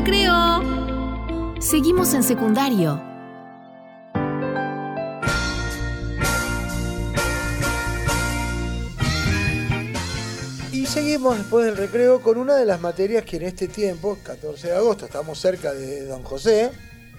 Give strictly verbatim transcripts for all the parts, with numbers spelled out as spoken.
recreo. Seguimos en secundario. Y seguimos después del recreo con una de las materias que en este tiempo, catorce de agosto, estamos cerca de Don José,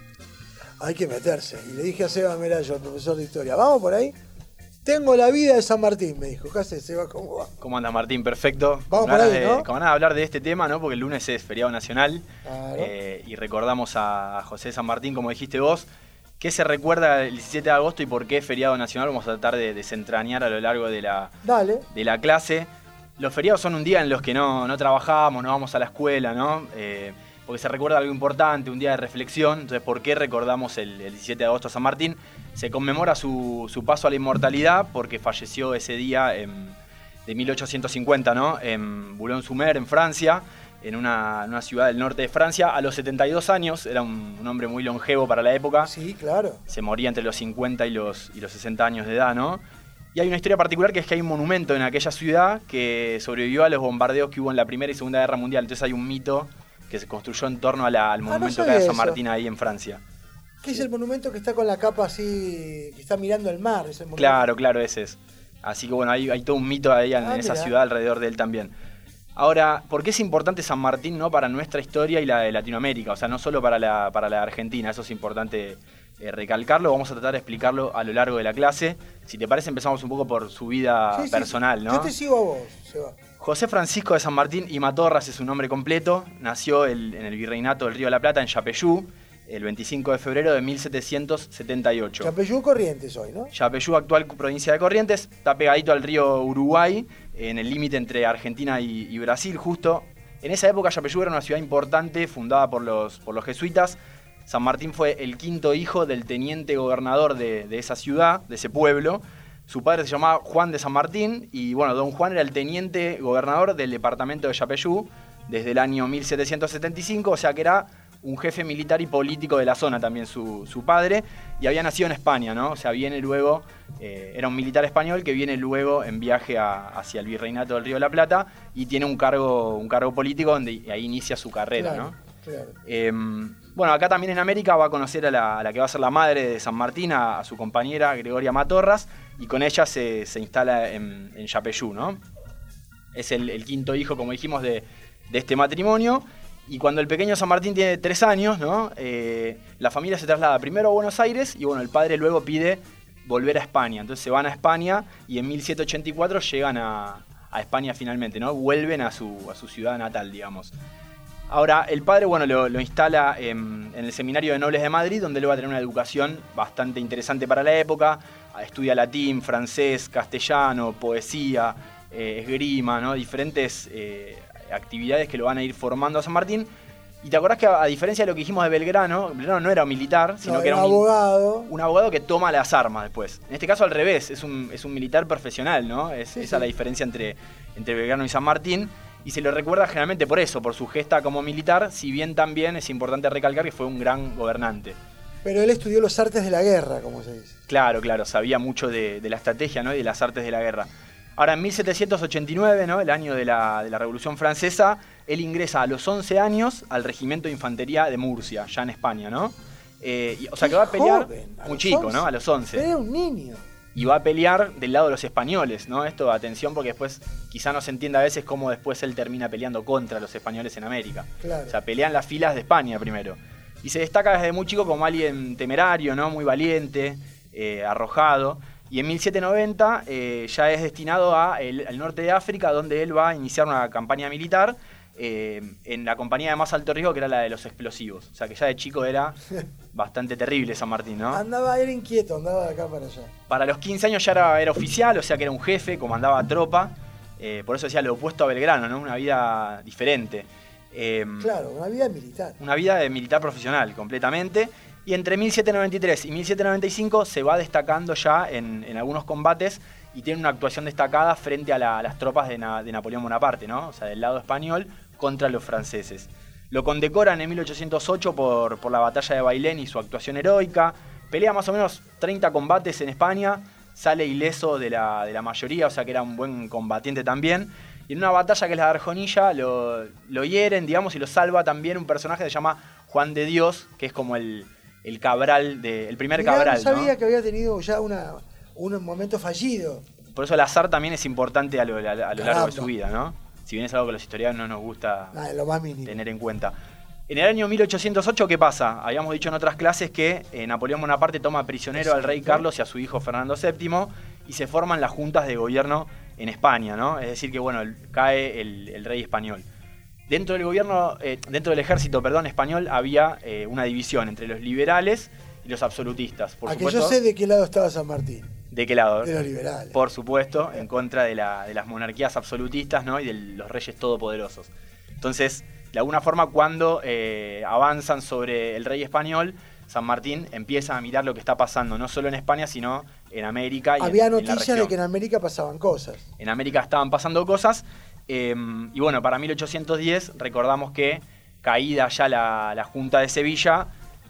hay que meterse. Y le dije a Seba Merayo, el profesor de historia, ¿vamos por ahí? Tengo la vida de San Martín, me dijo. ¿Qué hace, Seba? ¿Cómo va? ¿Cómo anda, Martín? Perfecto. Vamos con por ahí, de, ¿no? Con ganas de hablar de este tema, ¿no? Porque el lunes es feriado nacional. Claro. Eh, y recordamos a José San Martín, como dijiste vos. ¿Qué se recuerda el diecisiete de agosto y por qué es feriado nacional? Vamos a tratar de desentrañar a lo largo de la, Dale. de la clase. Los feriados son un día en los que no, no trabajamos, no vamos a la escuela, ¿no? Eh, porque se recuerda algo importante, un día de reflexión. Entonces, ¿por qué recordamos el, el diecisiete de agosto a San Martín? Se conmemora su, su paso a la inmortalidad porque falleció ese día en, de mil ochocientos cincuenta, ¿no? En Boulogne-sur-Mer, en Francia, en una, en una ciudad del norte de Francia, a los setenta y dos años. Era un, un hombre muy longevo para la época. Sí, claro. Se moría entre los cincuenta y los, y los sesenta años de edad, ¿no? Y hay una historia particular que es que hay un monumento en aquella ciudad que sobrevivió a los bombardeos que hubo en la Primera y Segunda Guerra Mundial. Entonces hay un mito que se construyó en torno a la, al monumento ah, no que hay a San eso. Martín ahí en Francia. ¿Qué es el monumento que está con la capa así, que está mirando el mar? ¿Es el monumento? Claro, claro, ese es. Así que bueno, hay, hay todo un mito ahí en, Ah, en esa mirá. ciudad alrededor de él también. Ahora, ¿por qué es importante San Martín, no, para nuestra historia y la de Latinoamérica? O sea, no solo para la, para la Argentina, eso es importante eh, recalcarlo. Vamos a tratar de explicarlo a lo largo de la clase. Si te parece, empezamos un poco por su vida Sí, sí. personal, ¿no? Yo te sigo a vos, Seba. José Francisco de San Martín y Matorras es su nombre completo. Nació el, en el Virreinato del Río de la Plata, en Yapeyú, el veinticinco de febrero de mil setecientos setenta y ocho. Yapeyú Corrientes hoy, ¿no? Yapeyú, actual provincia de Corrientes, está pegadito al río Uruguay, en el límite entre Argentina y, y Brasil, justo. En esa época Yapeyú era una ciudad importante, fundada por los, por los jesuitas. San Martín fue el quinto hijo del teniente gobernador de, de esa ciudad, de ese pueblo. Su padre se llamaba Juan de San Martín y, bueno, don Juan era el teniente gobernador del departamento de Yapeyú desde el año mil setecientos setenta y cinco, o sea que era un jefe militar y político de la zona también su, su padre, y había nacido en España, ¿no? O sea, viene luego, eh, era un militar español que viene luego en viaje a, hacia el Virreinato del Río de la Plata y tiene un cargo, un cargo político donde ahí inicia su carrera, Claro, ¿no? claro. Eh, bueno, acá también en América va a conocer a la, a la que va a ser la madre de San Martín, a, a su compañera Gregoria Matorras, y con ella se, se instala en, en Yapeyú, ¿no? Es el, el quinto hijo, como dijimos, de, de este matrimonio. Y cuando el pequeño San Martín tiene tres años, ¿no? Eh, la familia se traslada primero a Buenos Aires y bueno, el padre luego pide volver a España. Entonces se van a España y en mil setecientos ochenta y cuatro llegan a, a España finalmente, ¿no? Vuelven a su, a su ciudad natal, digamos. Ahora, el padre, bueno, lo, lo instala en, en el Seminario de Nobles de Madrid, donde él va a tener una educación bastante interesante para la época. Estudia latín, francés, castellano, poesía, eh, esgrima, ¿no? Diferentes eh, actividades que lo van a ir formando a San Martín. Y te acordás que a, a diferencia de lo que dijimos de Belgrano, Belgrano no era un militar, sino No, que era un abogado. un abogado que toma las armas después. En este caso al revés, es un, es un militar profesional, ¿no? Es, Sí, esa es sí. la diferencia entre, entre Belgrano y San Martín. Y se lo recuerda generalmente por eso, por su gesta como militar, si bien también es importante recalcar que fue un gran gobernante. Pero él estudió los artes de la guerra, como se dice. Claro, claro, sabía mucho de, de la estrategia, ¿no? Y de las artes de la guerra. Ahora, en mil setecientos ochenta y nueve, ¿no? El año de la, de la Revolución Francesa, él ingresa a los once años al Regimiento de Infantería de Murcia, ya en España, ¿no? Eh, y- o sea Qué que va a pelear joven, a muy los chico, once. ¿no? A los once. Era un niño. Y va a pelear del lado de los españoles, ¿no? Esto, atención, porque después quizá no se entienda a veces cómo después él termina peleando contra los españoles en América. Claro. O sea, pelean las filas de España primero. Y se destaca desde muy chico como alguien temerario, ¿no? Muy valiente, eh, arrojado. Y en mil setecientos noventa eh, ya es destinado a el- al norte de África, donde él va a iniciar una campaña militar eh, en la compañía de más alto riesgo, que era la de los explosivos. O sea, que ya de chico era bastante terrible San Martín, ¿no? Andaba, era inquieto, andaba de acá para allá. Para los quince años ya era, era oficial, o sea que era un jefe, comandaba tropa. Eh, por eso decía lo opuesto a Belgrano, ¿no? Una vida diferente. Eh, Claro, una vida militar. una vida de militar profesional, completamente. Y entre mil setecientos noventa y tres y mil setecientos noventa y cinco se va destacando ya en, en algunos combates y tiene una actuación destacada frente a, la- a las tropas de, Na- de Napoleón Bonaparte, ¿no? O sea, del lado español contra los franceses. Lo condecoran en mil ochocientos ocho por, por la batalla de Bailén y su actuación heroica. Pelea más o menos treinta combates en España, sale ileso de la, de la mayoría, o sea que era un buen combatiente también. Y en una batalla que es la de Arjonilla, lo, lo hieren, digamos, y lo salva también un personaje que se llama Juan de Dios, que es como el, el cabral, de, el primer Mirá, cabral, no sabía ¿no? que había tenido ya una, un momento fallido. Por eso el azar también es importante a lo, a, a lo largo Caramba. de su vida, ¿no? Si bien es algo que los historiadores no nos gusta Nada, lo más mínimo. tener en cuenta. En el año mil ochocientos ocho, ¿qué pasa? Habíamos dicho en otras clases que eh, Napoleón Bonaparte toma prisionero al rey Carlos y a su hijo Fernando séptimo y se forman las juntas de gobierno en España, ¿no? Es decir que, bueno, cae el, el rey español. Dentro del gobierno, eh, dentro del ejército, perdón, español había eh, una división entre los liberales y los absolutistas. Por A que supuesto, yo sé de qué lado estaba San Martín. ¿de qué lado? De los liberales. Por supuesto, en contra de, la, de las monarquías absolutistas, ¿no? Y de los reyes todopoderosos. Entonces, de alguna forma, cuando eh, avanzan sobre el rey español, San Martín empieza a mirar lo que está pasando, no solo en España, sino en América y Había en, en la noticias región. de que en América pasaban cosas. En América estaban pasando cosas. Eh, y bueno, para mil ochocientos diez recordamos que, caída ya la, la Junta de Sevilla,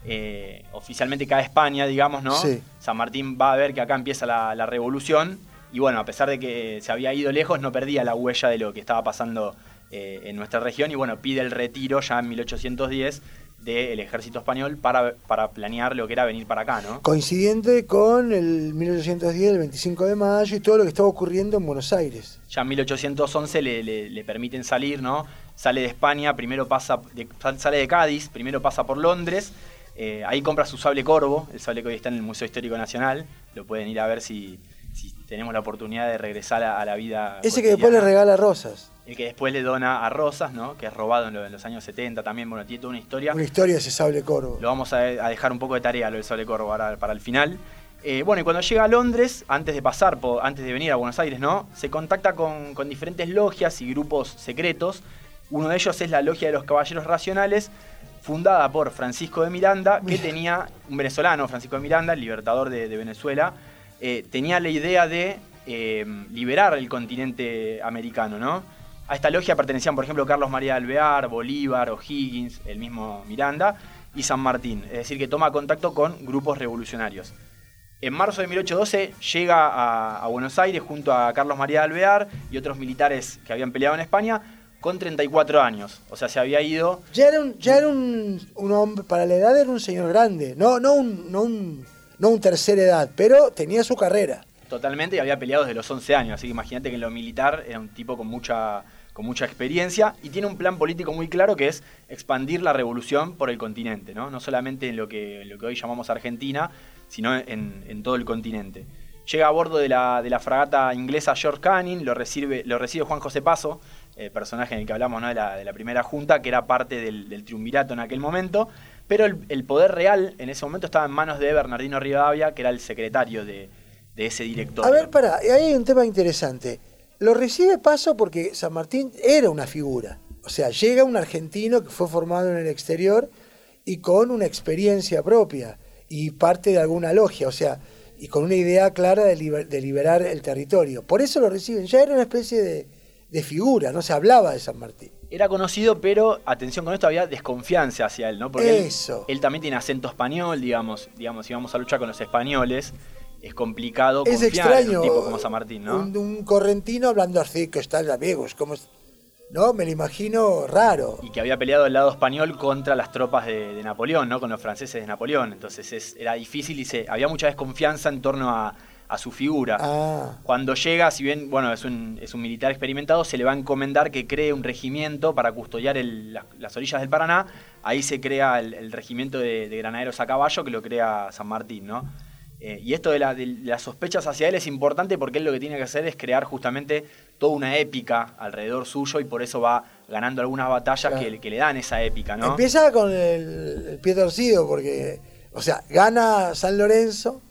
eh, oficialmente cae España, digamos, ¿no? Sí. San Martín va a ver que acá empieza la, la revolución. Y bueno, a pesar de que se había ido lejos, no perdía la huella de lo que estaba pasando eh, en nuestra región. Y bueno, pide el retiro ya en mil ochocientos diez del ejército español para, para planear lo que era venir para acá, ¿no? Coincidente con el mil ochocientos diez, el veinticinco de mayo y todo lo que estaba ocurriendo en Buenos Aires. Ya en mil ochocientos once le, le, le permiten salir, ¿no? Sale de España, primero pasa de, sale de Cádiz, primero pasa por Londres, eh, ahí compra su sable corvo, el sable que hoy está en el Museo Histórico Nacional, lo pueden ir a ver si, si tenemos la oportunidad de regresar a, a la vida Ese que después le regala rosas. El que después le dona a Rosas, ¿no? Que es robado en, lo, en los años setenta también, bueno, tiene toda una historia. Una historia de ese sable corvo. Lo vamos a, a dejar un poco de tarea, lo del sable corvo, para, para el final. Eh, bueno, y cuando llega a Londres, antes de pasar, por, antes de venir a Buenos Aires, ¿no? Se contacta con, con diferentes logias y grupos secretos. Uno de ellos es la Logia de los Caballeros Racionales, fundada por Francisco de Miranda, que tenía, un venezolano, Francisco de Miranda, el libertador de, de Venezuela, eh, tenía la idea de eh, liberar el continente americano, ¿no? A esta logia pertenecían, por ejemplo, Carlos María de Alvear, Bolívar, O'Higgins, el mismo Miranda y San Martín. Es decir, que toma contacto con grupos revolucionarios. En marzo de mil ochocientos doce llega a, a Buenos Aires junto a Carlos María de Alvear y otros militares que habían peleado en España con treinta y cuatro años. O sea, se había ido... Ya era un, ya era un, un hombre, para la edad era un señor grande. No, no, un, no, un, no un tercera edad, pero tenía su carrera. Totalmente, y había peleado desde los once años. Así que imagínate que en lo militar era un tipo con mucha... con mucha experiencia y tiene un plan político muy claro que es expandir la revolución por el continente, ¿no? No solamente en lo que, en lo que hoy llamamos Argentina, sino en, en todo el continente. Llega a bordo de la, de la fragata inglesa George Canning, lo recibe, lo recibe Juan José Paso, eh, personaje en el que hablamos, ¿no? de, la, de la primera junta, que era parte del, del triunvirato en aquel momento, pero el, el poder real en ese momento estaba en manos de Bernardino Rivadavia, que era el secretario de, de ese directorio. A ver, pará, ahí hay un tema interesante. Lo recibe Paso porque San Martín era una figura. O sea, llega un argentino que fue formado en el exterior y con una experiencia propia y parte de alguna logia, o sea, y con una idea clara de, liber, de liberar el territorio. Por eso lo reciben. Ya era una especie de, de figura, no se hablaba de San Martín. Era conocido, pero atención con esto, había desconfianza hacia él, ¿no? Porque Eso. Él, él también tiene acento español, digamos, digamos, si vamos a luchar con los españoles, es complicado Es confiar extraño, en un tipo como San Martín, ¿no? Un, un correntino hablando así, que está amigos, como no, me lo imagino raro. Y que había peleado del lado español contra las tropas de, de Napoleón, ¿no? Con los franceses de Napoleón. Entonces es, era difícil y se, había mucha desconfianza en torno a, a su figura. Ah. Cuando llega, si bien bueno, es un, es un militar experimentado, se le va a encomendar que cree un regimiento para custodiar el, las, las orillas del Paraná. Ahí se crea el, el regimiento de, de granaderos a caballo, que lo crea San Martín, ¿no? Eh, y esto de, la, de las sospechas hacia él es importante porque él lo que tiene que hacer es crear justamente toda una épica alrededor suyo y por eso va ganando algunas batallas claro. que, que le dan esa épica, ¿no? Empieza con el, el pie torcido porque, o sea, gana San Lorenzo,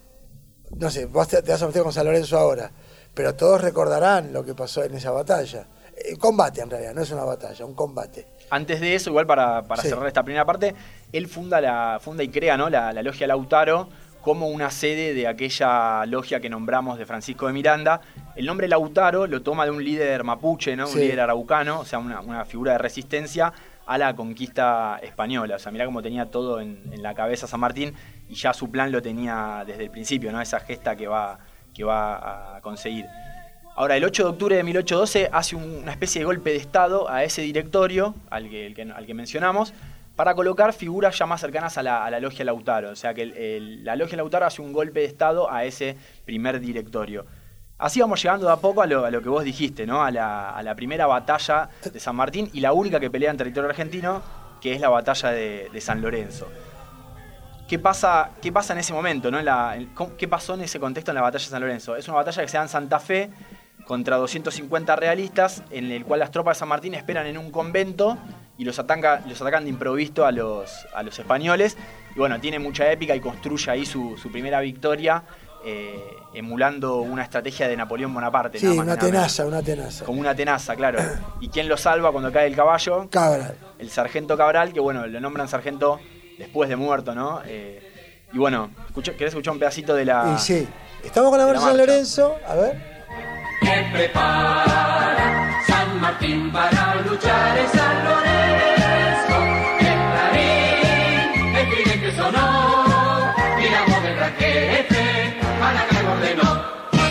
no sé, vos te, te vas a meter con San Lorenzo ahora, pero todos recordarán lo que pasó en esa batalla. Eh, combate en realidad, no es una batalla, un combate. Antes de eso, igual para, para sí. cerrar esta primera parte, él funda, la, funda y crea, ¿no? la, la logia Lautaro como una sede de aquella logia que nombramos de Francisco de Miranda. El nombre Lautaro lo toma de un líder mapuche, ¿no? Sí. Un líder araucano, o sea, una, una figura de resistencia a la conquista española. O sea, mirá cómo tenía todo en, en la cabeza San Martín y ya su plan lo tenía desde el principio, ¿no? Esa gesta que va, que va a conseguir. Ahora, el ocho de octubre de mil ochocientos doce hace un, una especie de golpe de Estado a ese directorio, al que, el que, al que mencionamos, para colocar figuras ya más cercanas a la, a la Logia Lautaro. O sea que el, el, la Logia Lautaro hace un golpe de Estado a ese primer directorio. Así vamos llegando de a poco a lo, a lo que vos dijiste, ¿no? A la, a la primera batalla de San Martín y la única que pelea en territorio argentino, que es la batalla de, de San Lorenzo. ¿Qué pasa, qué pasa en ese momento, ¿no? En la, en, ¿Qué pasó en ese contexto en la batalla de San Lorenzo? Es una batalla que se da en Santa Fe contra doscientos cincuenta realistas, en el cual las tropas de San Martín esperan en un convento y los, ataca, los atacan de improviso a los, a los españoles. Y bueno, tiene mucha épica y construye ahí su, su primera victoria, eh, emulando una estrategia de Napoleón Bonaparte. Sí, nada más, una nada tenaza, menos. una tenaza. Como una tenaza, claro. ¿Y quién lo salva cuando cae el caballo? Cabral. El sargento Cabral, que bueno, lo nombran sargento después de muerto, ¿no? Eh, y bueno, escuché, ¿querés escuchar un pedacito de la... Y sí, estamos con la marcha de San Lorenzo, a ver. Que prepara San Martín para luchar en San Lorenzo. El clarín, el tridente sonó, y la voz del gran jefe a la carga ordenó.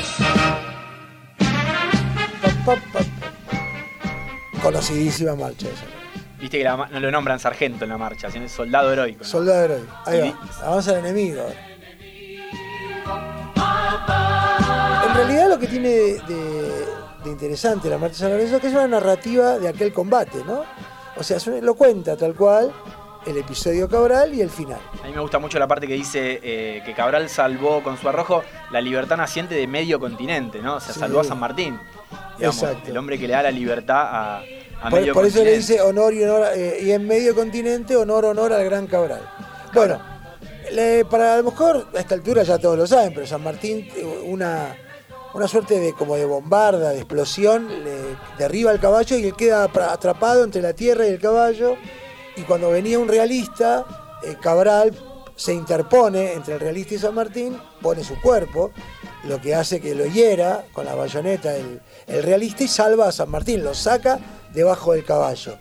Pa, pa, pa, pa. Conocidísima marcha esa. Viste que la, no lo nombran sargento en la marcha, sino es soldado heroico, ¿no? Soldado heroico. Ahí Y- va. Avanza el enemigo. En realidad lo que tiene de, de- de interesante la marcha de San Lorenzo es que es una narrativa de aquel combate, ¿no? O sea, es un- lo cuenta tal cual el episodio Cabral y el final. A mí me gusta mucho la parte que dice eh, que Cabral salvó con su arrojo la libertad naciente de medio continente, ¿no? O sea, Sí. salvó a San Martín. Digamos, Exacto. el hombre que le da la libertad a, a Por, medio por eso continente. le dice honor y honor, eh, y en medio continente, honor, honor al gran Cabral. Bueno, le- para a lo mejor a esta altura ya todos lo saben, pero San Martín, eh, una, una suerte de como de bombarda, de explosión, le derriba al caballo y él queda pra- atrapado entre la tierra y el caballo. Y cuando venía un realista, eh, Cabral se interpone entre el realista y San Martín, pone su cuerpo, lo que hace que lo hiera con la bayoneta el, el realista y salva a San Martín, lo saca debajo del caballo.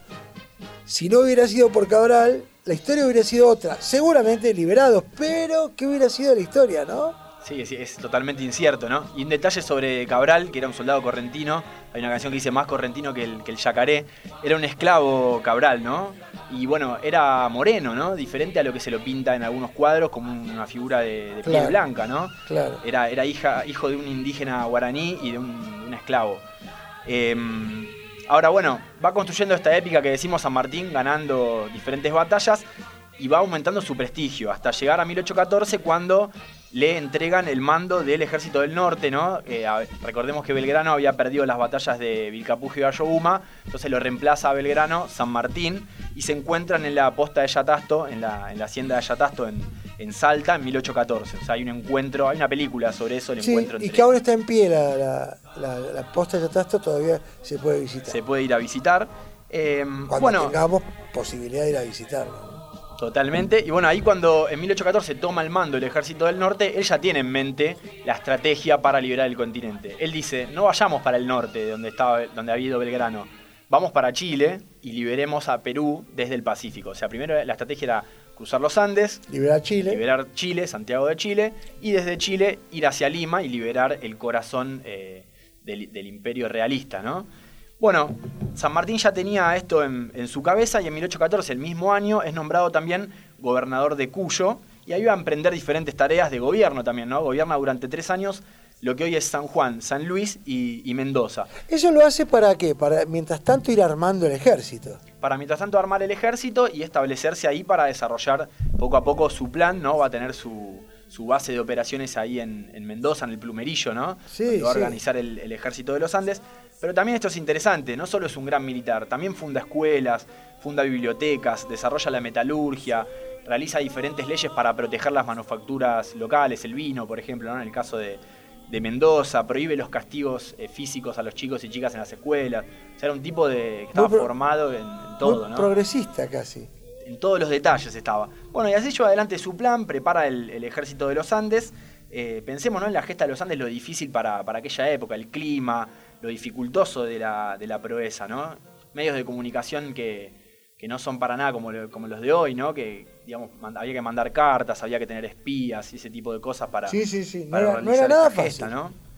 Si no hubiera sido por Cabral, la historia hubiera sido otra. Seguramente liberados, pero ¿qué hubiera sido la historia, no? Sí, sí, es totalmente incierto, ¿no? Y un detalle sobre Cabral, que era un soldado correntino, hay una canción que dice más correntino que el, que el yacaré, era un esclavo Cabral, ¿no? Y bueno, era moreno, ¿no? Diferente a lo que se lo pinta en algunos cuadros como una figura de, de piel Claro. blanca, ¿no? Claro. Era, era hija, hijo de un indígena guaraní y de un, de un esclavo. Eh, ahora, bueno, va construyendo esta épica que decimos San Martín ganando diferentes batallas y va aumentando su prestigio hasta llegar a mil ochocientos catorce cuando le entregan el mando del Ejército del Norte, ¿no? Eh, a- recordemos que Belgrano había perdido las batallas de Vilcapugio y Ayohuma, entonces lo reemplaza a Belgrano San Martín y se encuentran en la posta de Yatasto, en la, en la hacienda de Yatasto en, en Salta en mil ochocientos catorce. O sea, hay un encuentro, hay una película sobre eso, el Sí, encuentro y entre... que ahora está en pie la, la, la, la posta de Yatasto, todavía se puede visitar. Se puede ir a visitar. Eh, Cuando bueno, tengamos posibilidad de ir a visitarlo, ¿no? totalmente. Y bueno, ahí cuando en mil ochocientos catorce toma el mando el Ejército del Norte, él ya tiene en mente la estrategia para liberar el continente. Él dice, no vayamos para el norte, donde, estaba, donde había ido Belgrano. Vamos para Chile y liberemos a Perú desde el Pacífico. O sea, primero la estrategia era cruzar los Andes, Liberar Chile. liberar Chile, Santiago de Chile, y desde Chile ir hacia Lima y liberar el corazón eh, del, del imperio realista, ¿no? Bueno, San Martín ya tenía esto en, en su cabeza y en mil ochocientos catorce, el mismo año, es nombrado también gobernador de Cuyo y ahí va a emprender diferentes tareas de gobierno también, ¿no? Gobierna durante tres años lo que hoy es San Juan, San Luis y, y Mendoza. ¿Eso lo hace para qué? Para, mientras tanto, ir armando el ejército. Para mientras tanto armar el ejército y establecerse ahí para desarrollar poco a poco su plan, ¿no? Va a tener su, su base de operaciones ahí en, en Mendoza, en el Plumerillo, ¿no? Sí, Donde va a sí. organizar el, el ejército de los Andes. Pero también esto es interesante, no solo es un gran militar, también funda escuelas, funda bibliotecas, desarrolla la metalurgia, realiza diferentes leyes para proteger las manufacturas locales, el vino, por ejemplo, ¿no? En el caso de, de Mendoza, prohíbe los castigos eh, físicos a los chicos y chicas en las escuelas. O sea, era un tipo de, que estaba pro- formado en, en todo, Muy ¿no? progresista casi. En todos los detalles estaba. Bueno, y así lleva adelante su plan, prepara el, el ejército de los Andes. Eh, pensemos, ¿no? En la gesta de los Andes, lo difícil para, para aquella época, el clima, lo dificultoso de la, de la proeza, ¿no? Medios de comunicación que, que no son para nada como, lo- como los de hoy, ¿no? Que, digamos, mand- había que mandar cartas, había que tener espías y ese tipo de cosas para, Sí, sí, sí. No para era, no realizar era nada esta gesta, fácil. ¿no?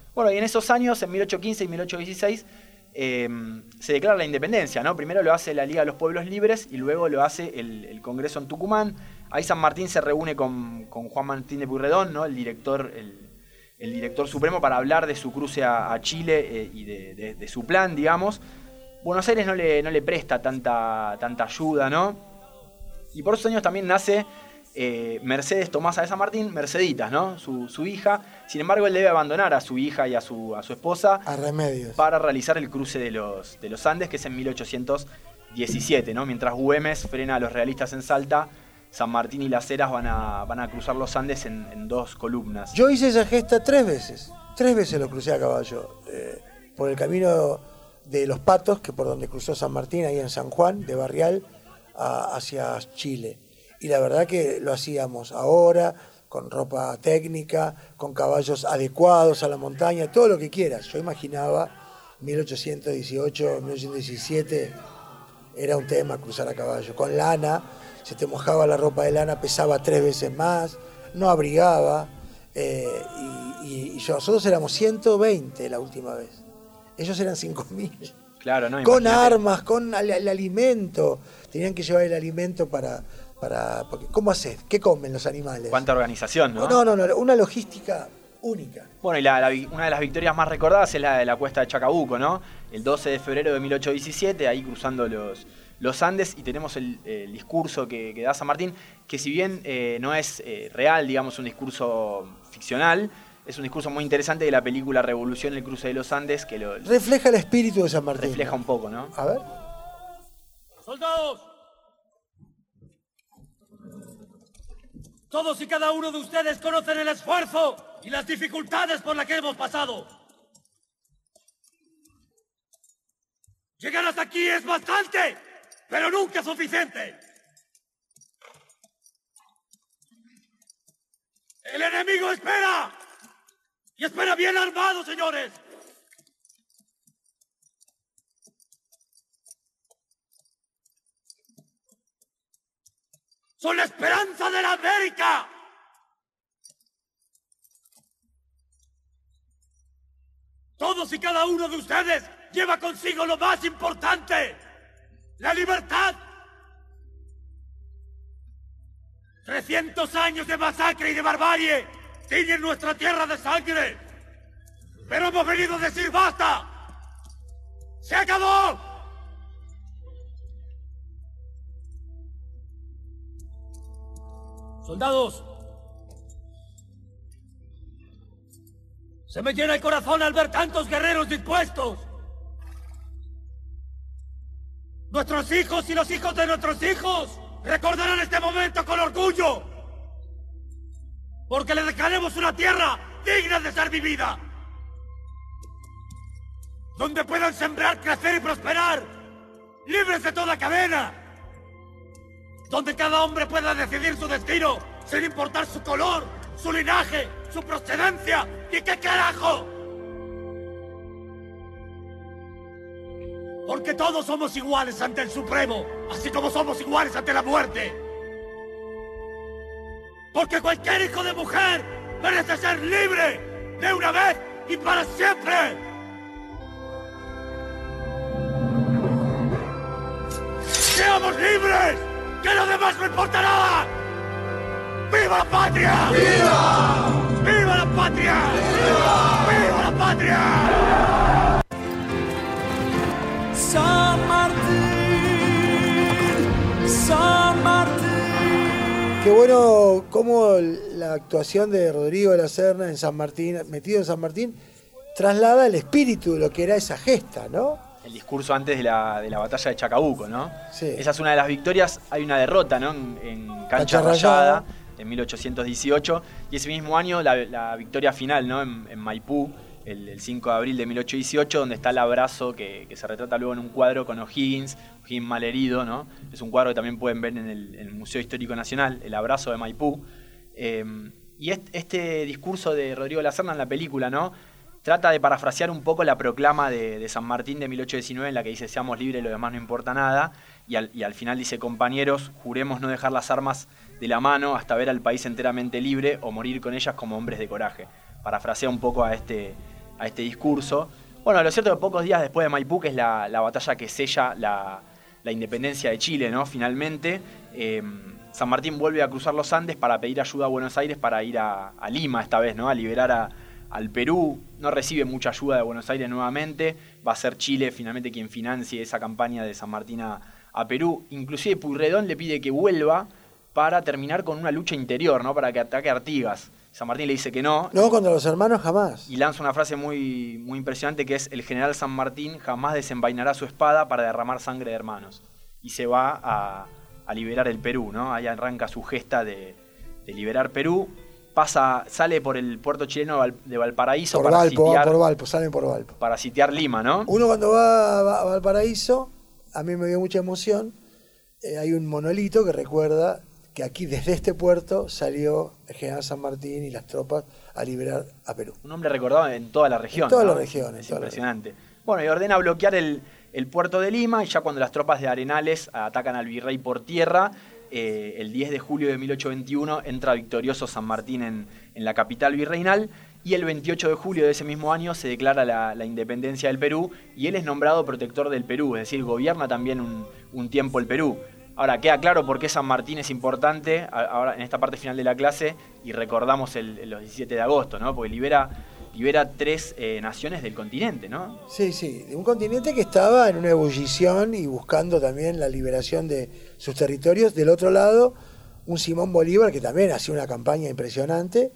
Bueno, y en esos años, en mil ochocientos quince y mil ochocientos dieciséis, eh, se declara la independencia, ¿no? Primero lo hace la Liga de los Pueblos Libres y luego lo hace el, el Congreso en Tucumán. Ahí San Martín se reúne con, con Juan Martín de Pueyrredón, ¿no? El director, el, el director supremo, para hablar de su cruce a, a Chile eh, y de, de, de su plan, digamos. Buenos Aires no le, no le presta tanta, tanta ayuda, ¿no? Y por esos años también nace eh, Mercedes Tomasa de San Martín, Merceditas, ¿no? Su, su hija. Sin embargo, él debe abandonar a su hija y a su, a su esposa A Remedios. para realizar el cruce de los, de los Andes, que es en mil ochocientos diecisiete, ¿no? Mientras Güemes frena a los realistas en Salta, San Martín y Las Heras van a, van a cruzar los Andes en, en dos columnas. Yo hice esa gesta tres veces. Tres veces lo crucé a caballo. Eh, por el camino de Los Patos, que por donde cruzó San Martín, ahí en San Juan, de Barrial, a, hacia Chile. Y la verdad que lo hacíamos ahora, con ropa técnica, con caballos adecuados a la montaña, todo lo que quieras. Yo imaginaba mil ochocientos dieciocho, mil ochocientos diecisiete, era un tema cruzar a caballo. Con lana, se te mojaba la ropa de lana, pesaba tres veces más, no abrigaba. Eh, y, y, y yo, nosotros éramos ciento veinte la última vez. Ellos eran cinco mil. Claro, ¿no? Con Imagínate. armas, con el, el alimento. Tenían que llevar el alimento para... para porque, ¿cómo haces? ¿Qué comen los animales? Cuánta organización, ¿no? No, no, no, una logística única. Bueno, y la, la, una de las victorias más recordadas es la de la cuesta de Chacabuco, ¿no? El doce de febrero de mil ochocientos diecisiete, ahí cruzando los, los Andes, y tenemos el, el discurso que, que da San Martín, que si bien eh, no es eh, real, digamos, un discurso ficcional, es un discurso muy interesante de la película Revolución, el cruce de los Andes, que lo Refleja el espíritu de San Martín. refleja un poco, ¿no? A ver. ¡Soldados! Todos y cada uno de ustedes conocen el esfuerzo y las dificultades por las que hemos pasado. Llegar hasta aquí es bastante, pero nunca suficiente. El enemigo espera, y espera bien armado, señores. Son la esperanza de la América. Todos y cada uno de ustedes lleva consigo lo más importante, la libertad. Trescientos años de masacre y de barbarie tiñen nuestra tierra de sangre. Pero hemos venido a decir basta. ¡Se acabó! Soldados, se me llena el corazón al ver tantos guerreros dispuestos. Nuestros hijos y los hijos de nuestros hijos recordarán este momento con orgullo, porque les dejaremos una tierra digna de ser vivida, donde puedan sembrar, crecer y prosperar, libres de toda cadena, donde cada hombre pueda decidir su destino sin importar su color, su linaje, su procedencia y qué carajo. Porque todos somos iguales ante el Supremo, así como somos iguales ante la muerte. Porque cualquier hijo de mujer merece ser libre de una vez y para siempre. ¡Seamos libres! ¡Que lo demás no importa nada! ¡Viva la patria! ¡Viva! ¡Viva la patria! ¡Viva! ¡Viva la patria! San Martín, San Martín. Qué bueno cómo la actuación de Rodrigo de la Serna en San Martín, metido en San Martín, traslada el espíritu de lo que era esa gesta, ¿no? El discurso antes de la, de la batalla de Chacabuco, ¿no? Sí. Esa es una de las victorias. Hay una derrota, ¿no? En, en Cancha Cancha Rayada, Rayada. en mil ochocientos dieciocho. Y ese mismo año la, la victoria final, ¿no? En, en Maipú, el, el cinco de abril de mil ochocientos dieciocho, donde está el abrazo que, que se retrata luego en un cuadro con O'Higgins, O'Higgins malherido, ¿no? Es un cuadro que también pueden ver en el, en el Museo Histórico Nacional, el abrazo de Maipú. Eh, y este, este discurso de Rodrigo de la Serna en la película, ¿no? Trata de parafrasear un poco la proclama de, de San Martín de mil ochocientos diecinueve, en la que dice seamos libres, lo demás no importa nada, y al, y al final dice compañeros, juremos no dejar las armas de la mano hasta ver al país enteramente libre o morir con ellas como hombres de coraje. Parafrasea un poco a este, a este discurso. Bueno, lo cierto es que pocos días después de Maipú, que es la, la batalla que sella la, la independencia de Chile, ¿no? Finalmente, eh, San Martín vuelve a cruzar los Andes para pedir ayuda a Buenos Aires para ir a, a Lima esta vez, ¿no? A liberar a, al Perú. No recibe mucha ayuda de Buenos Aires nuevamente. Va a ser Chile finalmente quien financie esa campaña de San Martín a, a Perú. Inclusive Pueyrredón le pide que vuelva para terminar con una lucha interior, ¿no? Para que ataque a Artigas. San Martín le dice que no. No, contra los hermanos jamás. Y lanza una frase muy, muy impresionante que es: el general San Martín jamás desenvainará su espada para derramar sangre de hermanos. Y se va a, a liberar el Perú, ¿no? Ahí arranca su gesta de, de liberar Perú. Pasa, sale por el puerto chileno de Valparaíso por para Valpo, sitiar, por Valpo, salen por Valpo. Para sitiar Lima, ¿no? Uno cuando va, va a Valparaíso, a mí me dio mucha emoción. Eh, hay un monolito que recuerda que aquí desde este puerto salió el general San Martín y las tropas a liberar a Perú. Un hombre recordado en toda la región. En todas ¿no? las regiones. Es impresionante. Bueno, y ordena bloquear el, el puerto de Lima, y ya cuando las tropas de Arenales atacan al virrey por tierra, eh, el diez de julio de mil ochocientos veintiuno entra victorioso San Martín en, en la capital virreinal, y el veintiocho de julio de ese mismo año se declara la, la independencia del Perú, y él es nombrado protector del Perú, es decir, gobierna también un, un tiempo el Perú. Ahora, queda claro por qué San Martín es importante ahora en esta parte final de la clase, y recordamos el, el los diecisiete de agosto, ¿no? Porque libera, libera tres eh, naciones del continente, ¿no? Sí, sí, de un continente que estaba en una ebullición y buscando también la liberación de sus territorios. Del otro lado, un Simón Bolívar que también hacía una campaña impresionante,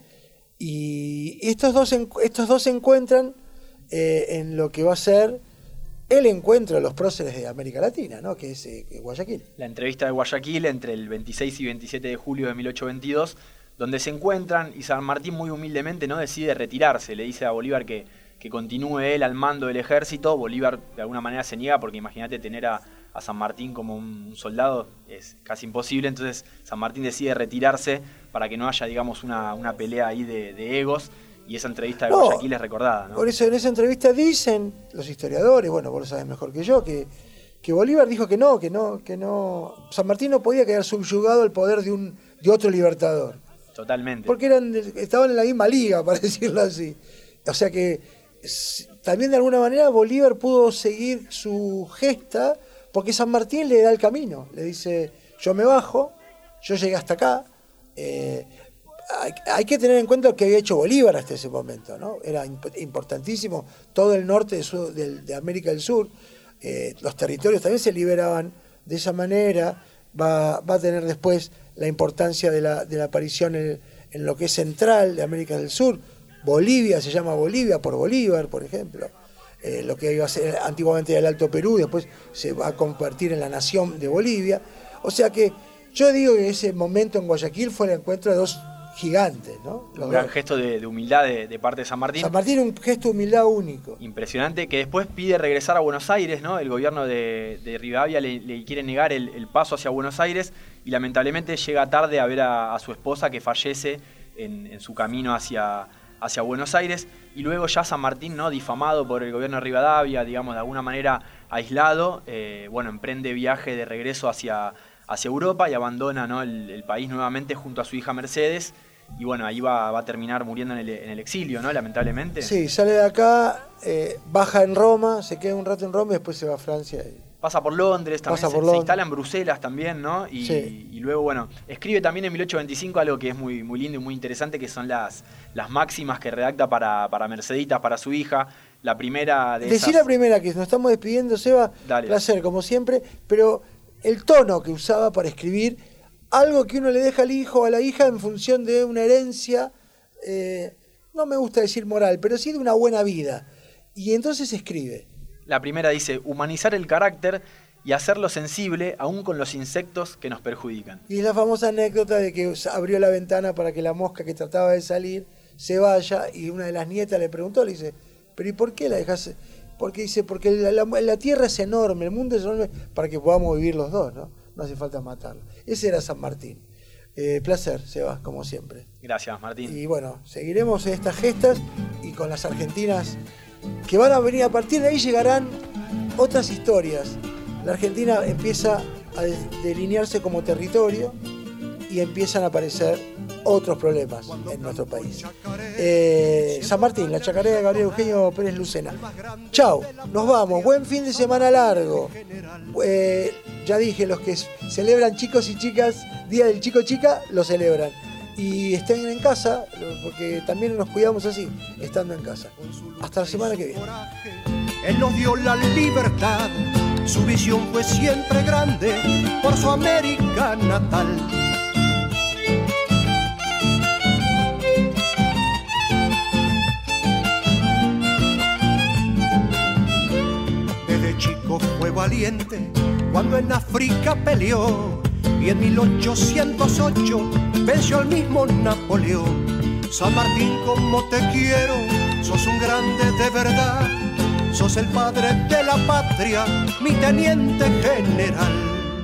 y estos dos, estos dos se encuentran eh, en lo que va a ser el encuentro de los próceres de América Latina, ¿no? Que es eh, Guayaquil. La entrevista de Guayaquil entre el veintiséis y veintisiete de julio de mil ochocientos veintidós, donde se encuentran, y San Martín muy humildemente no decide retirarse, le dice a Bolívar que, que continúe él al mando del ejército. Bolívar de alguna manera se niega, porque imagínate tener a, a San Martín como un soldado es casi imposible. Entonces San Martín decide retirarse para que no haya, digamos, una, una pelea ahí de, de egos. Y esa entrevista de no, Guayaquil es recordada, ¿no? Por eso en esa entrevista dicen los historiadores, bueno, vos lo sabés mejor que yo, que, que Bolívar dijo que no, que no, que no. San Martín no podía quedar subyugado al poder de un de otro libertador. Totalmente. Porque eran, estaban en la misma liga, para decirlo así. O sea que también de alguna manera Bolívar pudo seguir su gesta, porque San Martín le da el camino. Le dice, yo me bajo, yo llegué hasta acá. Eh, Hay, hay que tener en cuenta lo que había hecho Bolívar hasta ese momento, ¿no? Era imp- importantísimo todo el norte de, su, de, de América del Sur. Eh, los territorios también se liberaban de esa manera. Va, va a tener después la importancia de la, de la aparición en, en lo que es central de América del Sur. Bolivia se llama Bolivia por Bolívar, por ejemplo. Eh, lo que iba a ser antiguamente el Alto Perú, después se va a convertir en la nación de Bolivia. O sea que yo digo que ese momento en Guayaquil fue el encuentro de dos gigantes, ¿no? Un gran gesto de, de humildad de, de parte de San Martín. San Martín, un gesto de humildad único. Impresionante, que después pide regresar a Buenos Aires, ¿no? El gobierno de, de Rivadavia le, le quiere negar el, el paso hacia Buenos Aires, y lamentablemente llega tarde a ver a, a su esposa, que fallece en, en su camino hacia, hacia Buenos Aires. Y luego ya San Martín, ¿no? Difamado por el gobierno de Rivadavia, digamos, de alguna manera aislado, eh, bueno, emprende viaje de regreso hacia... hacia Europa, y abandona, ¿no? el, el país nuevamente junto a su hija Mercedes, y bueno, ahí va, va a terminar muriendo en el, en el exilio, ¿no? Lamentablemente. Sí, sale de acá, eh, baja en Roma, se queda un rato en Roma y después se va a Francia. Y... Pasa por Londres, también Pasa se, por se Londres. instala en Bruselas también, ¿no? Y, sí. y luego, bueno, escribe también en mil ochocientos veinticinco algo que es muy, muy lindo y muy interesante, que son las, las máximas que redacta para, para Merceditas, para su hija. La primera de Decí esas... la primera, que nos estamos despidiendo, Seba. Dale. Placer, como siempre, pero el tono que usaba para escribir, algo que uno le deja al hijo o a la hija en función de una herencia, eh, no me gusta decir moral, pero sí de una buena vida. Y entonces escribe. La primera dice, humanizar el carácter y hacerlo sensible aún con los insectos que nos perjudican. Y es la famosa anécdota de que abrió la ventana para que la mosca que trataba de salir se vaya, y una de las nietas le preguntó, le dice, ¿pero y por qué la dejas? Porque dice, porque la, la, la tierra es enorme, el mundo es enorme, para que podamos vivir los dos, ¿no? No hace falta matarlo. Ese era San Martín. Eh, placer, Sebas, como siempre. Gracias, Martín. Y bueno, seguiremos en estas gestas y con las argentinas que van a venir. A partir de ahí llegarán otras historias. La Argentina empieza a delinearse como territorio y empiezan a aparecer otros problemas en nuestro país. Eh, San Martín, la chacarera de Gabriel Eugenio Pérez Lucena. Chau, nos vamos, buen fin de semana largo. Eh, ya dije, los que celebran chicos y chicas, Día del Chico Chica, lo celebran. Y estén en casa, porque también nos cuidamos así, estando en casa. Hasta la semana que viene. Él nos dio la libertad, su visión fue siempre grande por su América natal. Desde chico fue valiente cuando en África peleó y en mil ochocientos ocho venció al mismo Napoleón. San Martín, como te quiero, sos un grande de verdad, sos el padre de la patria, mi teniente general.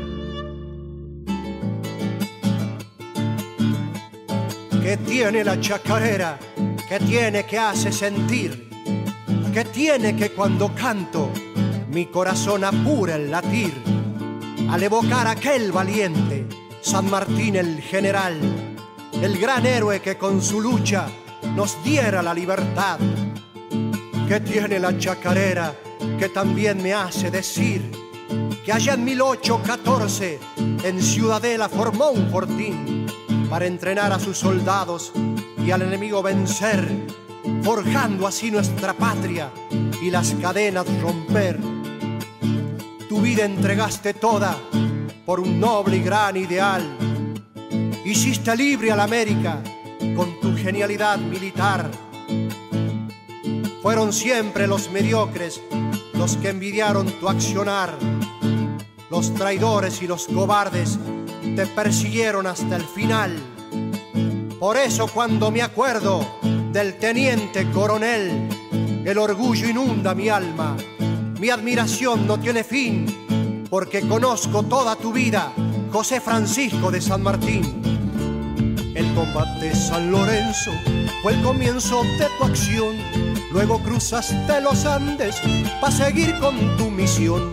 ¿Qué tiene la chacarera? ¿Qué tiene que hace sentir? ¿Qué tiene que cuando canto mi corazón apura el latir? Al evocar a aquel valiente, San Martín el general, el gran héroe que con su lucha nos diera la libertad. ¿Qué tiene la chacarera que también me hace decir que allá en mil ochocientos catorce en Ciudadela formó un fortín para entrenar a sus soldados y al enemigo vencer, forjando así nuestra patria y las cadenas romper? Tu vida entregaste toda por un noble y gran ideal. Hiciste libre a la América con tu genialidad militar. Fueron siempre los mediocres los que envidiaron tu accionar. Los traidores y los cobardes te persiguieron hasta el final. Por eso cuando me acuerdo del teniente coronel, el orgullo inunda mi alma. Mi admiración no tiene fin, porque conozco toda tu vida, José Francisco de San Martín. El combate San Lorenzo fue el comienzo de tu acción, luego cruzaste los Andes para seguir con tu misión.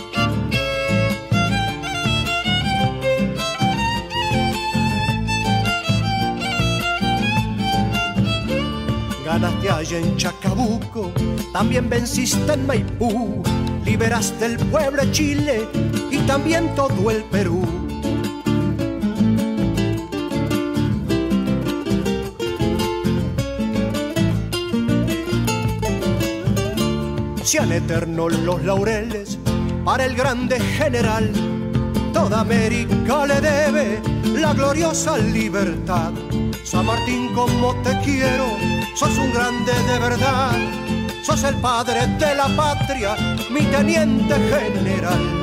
Ganaste allá en Chacabuco, también venciste en Maipú, liberaste el pueblo de Chile y también todo el Perú. Sean eternos los laureles para el grande general, toda América le debe la gloriosa libertad. San Martín, como te quiero, sos un grande de verdad, sos el padre de la patria, mi teniente general.